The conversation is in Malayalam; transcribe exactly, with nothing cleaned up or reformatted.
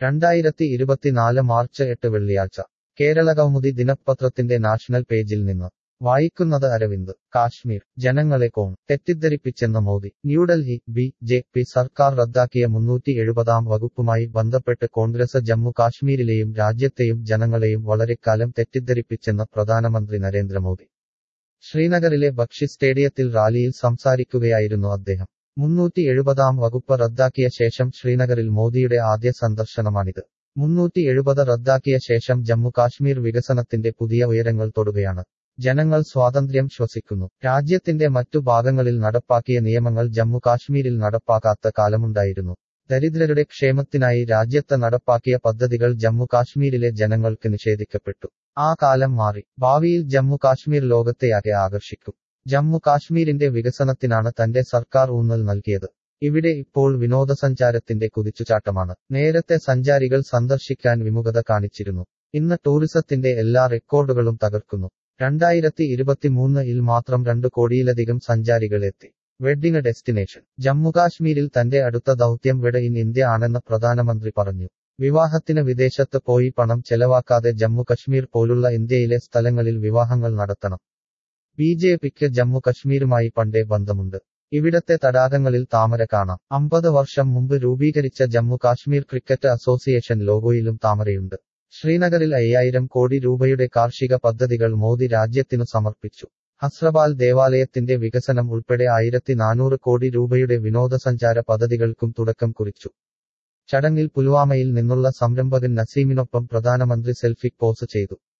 രണ്ടായിരത്തി ഇരുപത്തിനാല് മാർച്ച് എട്ട് വെള്ളിയാഴ്ച കേരളകൗമുദി ദിനപത്രത്തിന്റെ നാഷണൽ പേജിൽ നിന്ന് വായിക്കുന്നത് അരവിന്ദ്. കാശ്മീർ ജനങ്ങളെ കോൺ തെറ്റിദ്ധരിപ്പിച്ചെന്ന് Modi. New Delhi B J P സർക്കാർ റദ്ദാക്കിയ മുന്നൂറ്റി എഴുപതാം വകുപ്പുമായി ബന്ധപ്പെട്ട് കോൺഗ്രസ് ജമ്മു കാശ്മീരിലെയും രാജ്യത്തെയും ജനങ്ങളെയും വളരെക്കാലം തെറ്റിദ്ധരിപ്പിച്ചെന്ന് പ്രധാനമന്ത്രി നരേന്ദ്രമോദി. ശ്രീനഗറിലെ ബക്ഷി സ്റ്റേഡിയത്തിൽ റാലിയിൽ സംസാരിക്കുകയായിരുന്നു അദ്ദേഹം. മുന്നൂറ്റി എഴുപതാം വകുപ്പ് റദ്ദാക്കിയ ശേഷം ശ്രീനഗറിൽ മോദിയുടെ ആദ്യ സന്ദർശനമാണിത്. മുന്നൂറ്റി എഴുപത് റദ്ദാക്കിയ ശേഷം ജമ്മു കാശ്മീർ വികസനത്തിന്റെ പുതിയ ഉയരങ്ങൾ തൊടുകയാണ്. ജനങ്ങൾ സ്വാതന്ത്ര്യം ശ്വസിക്കുന്നു. രാജ്യത്തിന്റെ മറ്റു ഭാഗങ്ങളിൽ നടപ്പാക്കിയ നിയമങ്ങൾ ജമ്മു കാശ്മീരിൽ നടപ്പാക്കാത്ത കാലമുണ്ടായിരുന്നു. ദരിദ്രരുടെ ക്ഷേമത്തിനായി രാജ്യത്ത് നടപ്പാക്കിയ പദ്ധതികൾ ജമ്മു കാശ്മീരിലെ ജനങ്ങൾക്ക് നിഷേധിക്കപ്പെട്ടു. ആ കാലം മാറി. ഭാവിയിൽ ജമ്മു കാശ്മീർ ലോകത്തെയാകെ ആകർഷിക്കും. ജമ്മു കാശ്മീരിന്റെ വികസനത്തിനാണ് തന്റെ സർക്കാർ ഊന്നൽ നൽകിയത്. ഇവിടെ ഇപ്പോൾ വിനോദസഞ്ചാരത്തിന്റെ കുതിച്ചുചാട്ടമാണ്. നേരത്തെ സഞ്ചാരികൾ സന്ദർശിക്കാൻ വിമുഖത കാണിച്ചിരുന്നു. ഇന്ന് ടൂറിസത്തിന്റെ എല്ലാ റെക്കോർഡുകളും തകർക്കുന്നു. രണ്ടായിരത്തി ഇരുപത്തിമൂന്ന് ഇൽ മാത്രം രണ്ടു കോടിയിലധികം സഞ്ചാരികൾ എത്തി. വെഡ്ഡിംഗ് ഡെസ്റ്റിനേഷൻ ജമ്മുകാശ്മീരിൽ തന്റെ അടുത്ത ദൗത്യം വെഡ് ഇൻ ഇന്ത്യ ആണെന്ന് പ്രധാനമന്ത്രി പറഞ്ഞു. വിവാഹത്തിന് വിദേശത്ത് പോയി പണം ചെലവാക്കാതെ ജമ്മു കശ്മീർ പോലുള്ള ഇന്ത്യയിലെ സ്ഥലങ്ങളിൽ വിവാഹങ്ങൾ നടത്തണം. ബി ജെ പിക്ക് ജമ്മു കശ്മീരുമായി പണ്ടേ ബന്ധമുണ്ട്. ഇവിടത്തെ തടാകങ്ങളിൽ താമര കാണാം. അമ്പത് വർഷം മുമ്പ് രൂപീകരിച്ച ജമ്മു കാശ്മീർ ക്രിക്കറ്റ് അസോസിയേഷൻ ലോഗോയിലും താമരയുണ്ട്. ശ്രീനഗറിൽ അയ്യായിരം കോടി രൂപയുടെ കാർഷിക പദ്ധതികൾ മോദി രാജ്യത്തിനു സമർപ്പിച്ചു. ഹസ്രബാൽ ദേവാലയത്തിന്റെ വികസനം ഉൾപ്പെടെ ആയിരത്തി നാനൂറ് കോടി രൂപയുടെ വിനോദസഞ്ചാര പദ്ധതികൾക്കും തുടക്കം കുറിച്ചു. ചടങ്ങിൽ പുൽവാമയിൽ നിന്നുള്ള സംരംഭകൻ നസീമിനൊപ്പം പ്രധാനമന്ത്രി സെൽഫി പോസ് ചെയ്തു.